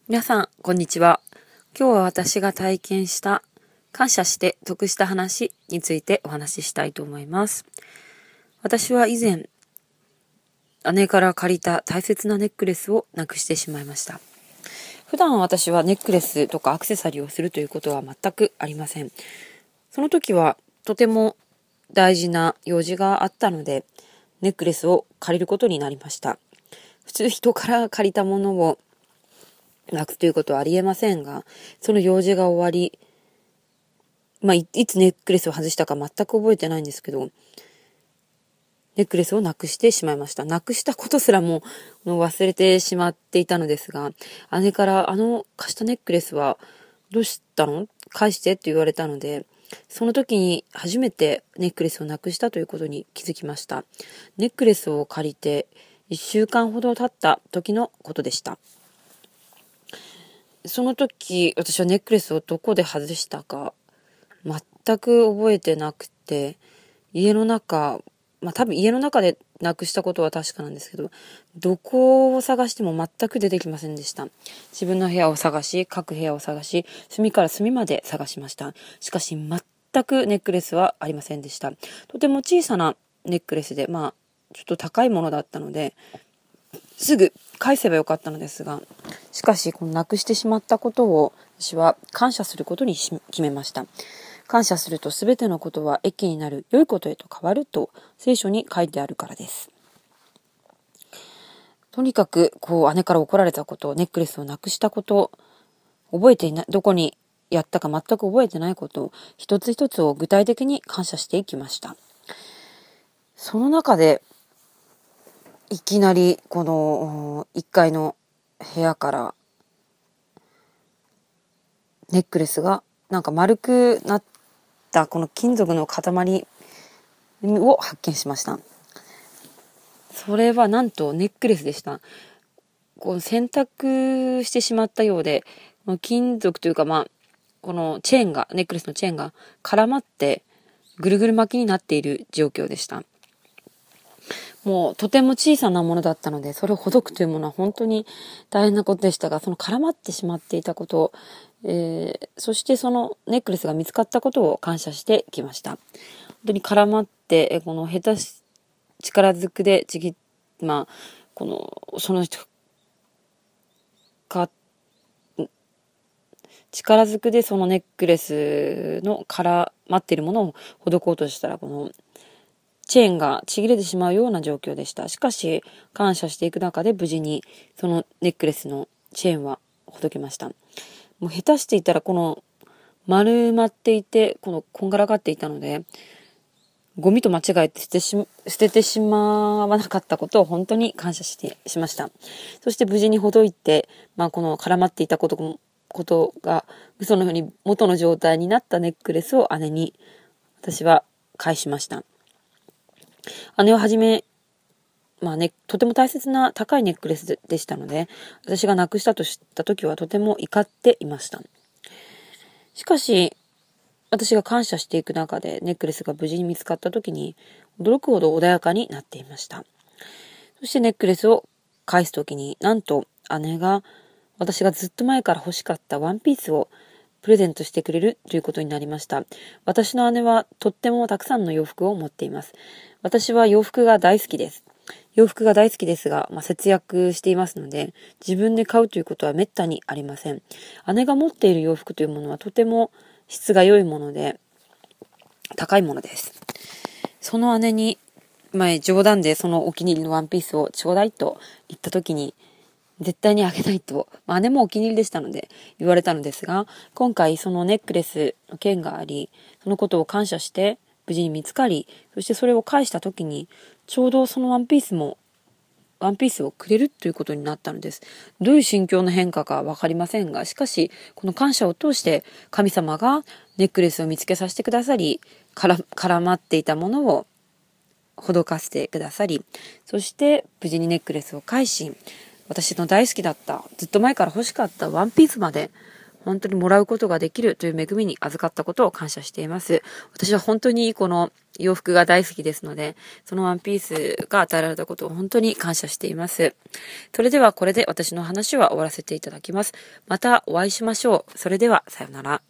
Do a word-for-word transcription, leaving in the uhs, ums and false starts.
皆さん、こんにちは。今日は私が体験した感謝して得した話についてお話ししたいと思います。私は以前、姉から借りた大切なネックレスをなくしてしまいました。普段私はネックレスとかアクセサリーをするということは全くありません。その時はとても大事な用事があったので、ネックレスを借りることになりました。普通人から借りたものをなくすということはありえませんが、その用事が終わり、まあ、い, いつネックレスを外したか全く覚えてないんですけど、ネックレスをなくしてしまいました。なくしたことすらも忘れてしまっていたのですが、姉からあの貸したネックレスはどうしたの？返してって言われたので、その時に初めてネックレスをなくしたということに気づきました。ネックレスを借りていっしゅうかんほど経った時のことでした。その時、私はネックレスをどこで外したか全く覚えてなくて、家の中、まあ多分家の中でなくしたことは確かなんですけど、どこを探しても全く出てきませんでした。自分の部屋を探し、各部屋を探し、隅から隅まで探しました。しかし全くネックレスはありませんでした。とても小さなネックレスで、まあちょっと高いものだったので、すぐ返せばよかったのですが、しかしこのなくしてしまったことを私は感謝することに決めました。感謝するとすべてのことは益になる、良いことへと変わると聖書に書いてあるからです。とにかくこう姉から怒られたこと、ネックレスをなくしたこと、覚えていない、どこにやったか全く覚えてないこと、一つ一つを具体的に感謝していきました。その中でいきなりこのいっかいの部屋からネックレスがなんか丸くなったこの金属の塊を発見しました。それはなんとネックレスでした。こう洗濯してしまったようで、金属というかまあこのチェーンがネックレスのチェーンが絡まってぐるぐる巻きになっている状況でした。もうとても小さなものだったので、それをほどくというものは本当に大変なことでしたが、その絡まってしまっていたこと、えー、そしてそのネックレスが見つかったことを感謝してきました。本当に絡まって、この下手し力ずくでちぎまあこのそのか力ずくでそのネックレスの絡まっているものをほどこうとしたら、このチェーンがちぎれてしまうような状況でした。しかし感謝していく中で無事にそのネックレスのチェーンはほどけました。もう下手していたらこの丸まっていてこのこんがらがっていたので、ゴミと間違えて捨てし捨ててしまわなかったことを本当に感謝してしました。そして無事にほどいて、まあ、この絡まっていたことことが嘘のように元の状態になったネックレスを姉に私は返しました。姉ははじめ、まあね、とても大切な高いネックレスでしたので、私がなくしたと知った時はとても怒っていました。しかし、私が感謝していく中でネックレスが無事に見つかった時に驚くほど穏やかになっていました。そしてネックレスを返す時に、なんと姉が私がずっと前から欲しかったワンピースをプレゼントしてくれるということになりました。私の姉はとってもたくさんの洋服を持っています。私は洋服が大好きです。洋服が大好きですが、まあ、節約していますので、自分で買うということはめったにありません。姉が持っている洋服というものはとても質が良いもので、高いものです。その姉に、前冗談でそのお気に入りのワンピースをちょうだいと言った時に、絶対にあげないと、まあ、姉もお気に入りでしたので言われたのですが、今回そのネックレスの件があり、そのことを感謝して無事に見つかり、そしてそれを返した時にちょうどそのワンピースもワンピースをくれるということになったのです。どういう心境の変化かわかりませんが、しかしこの感謝を通して神様がネックレスを見つけさせてくださり、から絡まっていたものをほどかせてくださり、そして無事にネックレスを返し、私の大好きだった、ずっと前から欲しかったワンピースまで本当にもらうことができるという恵みに預かったことを感謝しています。私は本当にこの洋服が大好きですので、そのワンピースが与えられたことを本当に感謝しています。それではこれで私の話は終わらせていただきます。またお会いしましょう。それではさようなら。